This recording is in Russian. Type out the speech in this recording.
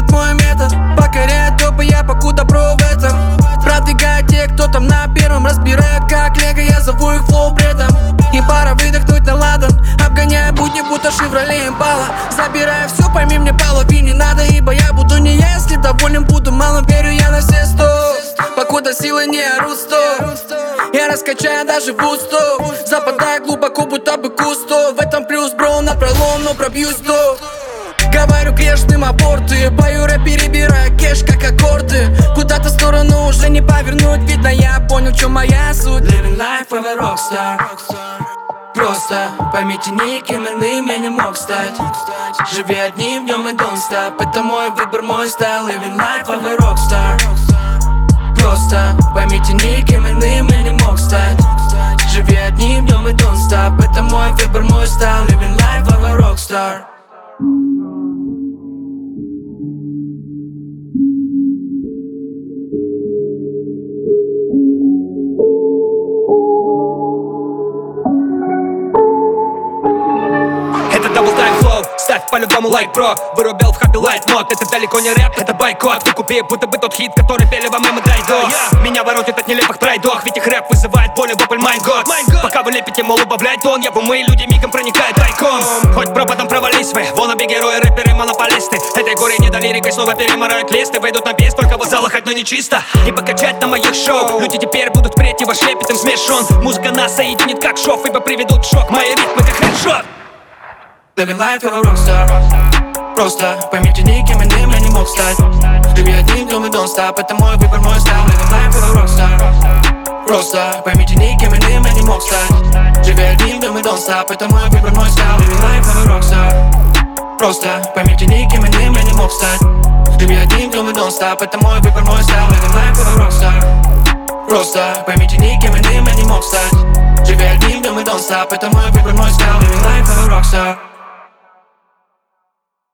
мой метод. Покоряет топы, я покуда про в этом. Продвигаю тех, кто там на первом. Разбираю как лего, я зову их флоу бредом. Им пора выдохнуть на ладан. Обгоняю будни, будто Шевроле Импала. Забираю все, пойми, мне половине надо. Ибо я буду не я, если доволен буду малым. Верю я на все 100. Покуда силы не орут 100. Я раскачаю даже Вудсток. Западаю глубоко, будто бы кусто. В этом плюс, бро, напролом, но пробью 100. Говорю грешным аборты. Бою рэп, перебираю кэш, как аккорды. Куда-то в сторону уже не повернуть. Видно, я понял, в чем моя суть. Living life of a rockstar. Просто поймите, никем иным я не мог стать. Живи одним днем и don't stop. Это мой выбор, мой стайл. Living life of a rockstar. Просто поймите, никем иным я не мог стать. Живи одним днем и don't stop. Это мой выбор, мой стайл. Living life of a rockstar. Ставь по-любому лайк, бро. Вырубил в хабе лайт мод. Это далеко не рэп, это бойкот. Ты купи, будто бы тот хит, который пели вам мемы Драйдос. Меня воротит от нелепых пройдох. Ведь их рэп вызывает боль и вопль майн год. Пока вы лепите, мол, убавляй тон. Я в умы, люди мигом проникают тайком. Хоть пропадом провались вы. Wannabe герои, рэперы, монополисты. Этой горе не до лирикой, снова перемарают листы. Войдут на бис, только в залах одно нечисто. И покачать на моих шоу. Люди теперь будут впредь, и ваш лепет им смешон. Музыка нас соединит как шов, ибо приведут в шок. Мои ритмы как хедшот. Living life of a rockstar. Просто поймите, никем иным я не мог стать. Живи одним днем и don't stop. Это мой выбор, мой стайл. Living life of a rockstar. Просто поймите, никем иным я не мог стать. Живи одним днем и don't stop. Это мой выбор, мой стайл. Living life of a rockstar. Просто поймите, никем иным я не мог стать. Живи одним днем и don't stop. Это мой выбор, мой стайл. Living life of a rockstar. Просто поймите, никем иным я не мог стать. Живи одним днем и don't stop. Это мой выбор, мой стайл. Living life of a rockstar.